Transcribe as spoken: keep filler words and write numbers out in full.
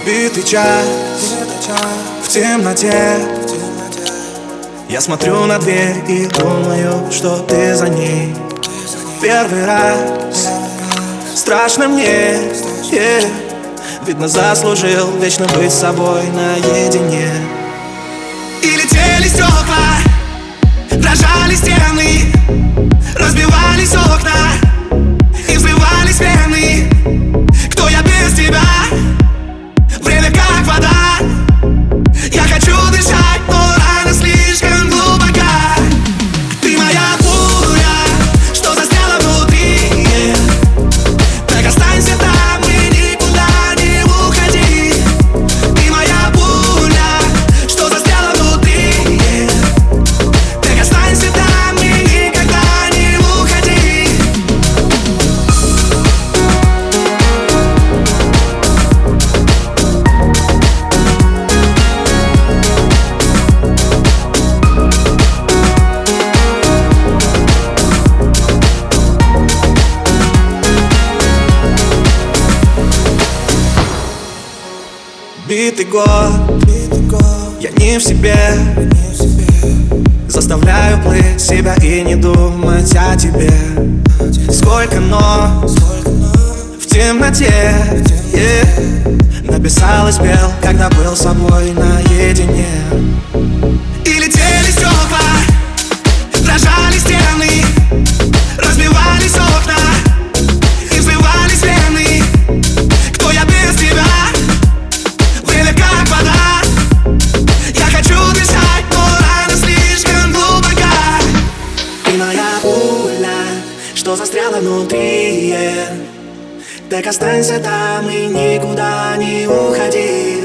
Битый час в темноте. Я смотрю на дверь и думаю, что ты за ней. Первый раз страшно мне, yeah. Видно, заслужил вечно быть с собой наедине. И летели стекла, дрожали стены, разбивались окна и взрывались вены. Кто я без тебя? Время как вода. Я хочу дышать, но рана слишком глубока. Ты моя пуля, что застряла внутри, yeah. Так останься там и никуда не уходи. Ты моя пуля, что застряла внутри, yeah. Так останься там и никогда не уходи. Битый год, я не в себе, заставляю плыть себя и не думать о тебе. Сколько нот в темноте, yeah. Написал и спел, когда был с собой наедине. И летели стекла, дрожали стены, разбивались окна и взрывались вены. Кто я без тебя? Время как вода. Я хочу дышать, но рана слишком глубока. Ты моя пуля, что застряла внутри, yeah. Так останься там и никуда не уходи.